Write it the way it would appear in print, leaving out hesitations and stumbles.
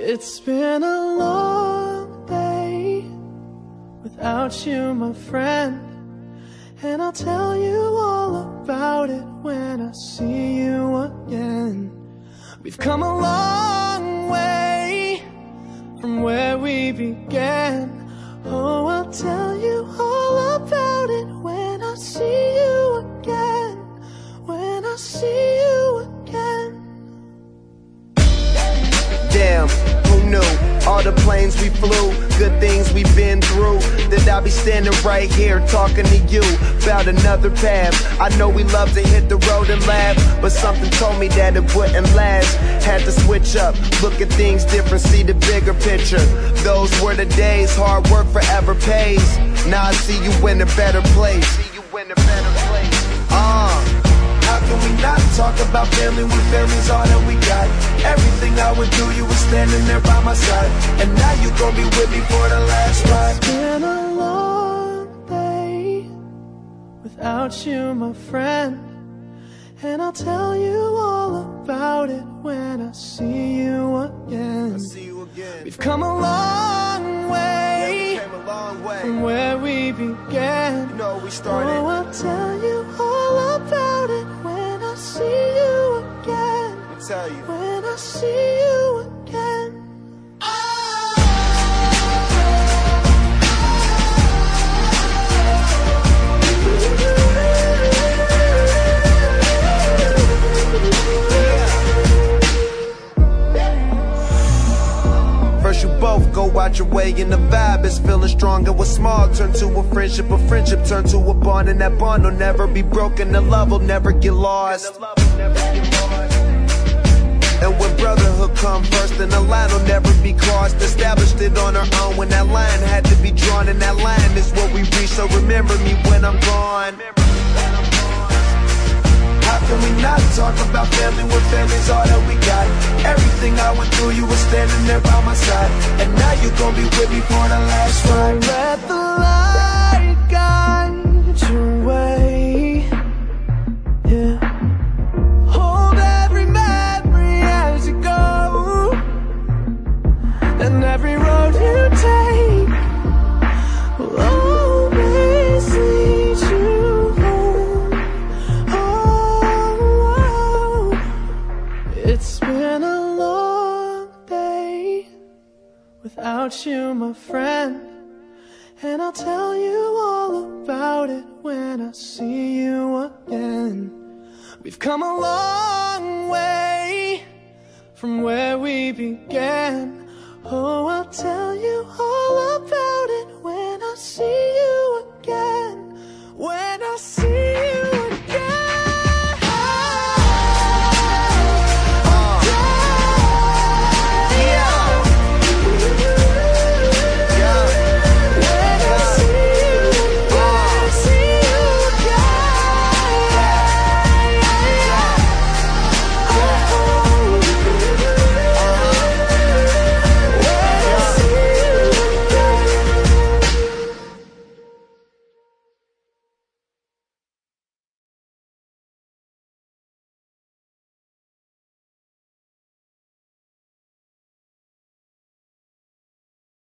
It's been a long day without you, my friend, and I'll tell you all about it when I see you again. We've come a long way from where we began. Oh, I'll tell you all about it when I see you again. When I see you again. Damn, who knew? All the planes we flew, good things we've been through, that I'll be standing right here talking to you about another path. I know we love to hit the road and laugh, but something told me that it wouldn't last. Had to switch up, look at things different, see the bigger picture. Those were the days, hard work forever pays. Now I see you in a better place. How can we not talk about family when family's all that we got? Everything I went through, you were standing there by my side, and now you gon' be with me for the last ride. It's been a long day without you, my friend, and I'll tell you all about it when I see you again. We've come a long way, from where we began. You know we started. Oh, I'll tell you all about it when I see you again. Tell you. When I see you again. First you both go out your way and the vibe is feeling stronger. What's small turn to a friendship turn to a bond, and that bond will never be broken. The love will never get lost. And when brotherhood come first, then the line will never be crossed. Established it on our own when that line had to be drawn, and that line is what we reach. So remember me when I'm gone. How can we not talk about family when family's all that we got? Everything I went through, you were standing there by my side, and now you gon' be with me for the last ride. Let the light guide your way. Yeah. Hold every memory as you go, and every road you take will always lead you home. Oh, it's been a long day without you, my friend, and I'll tell you all about it when I see you again. We've come a long way from where we began. Oh, I'll tell you all about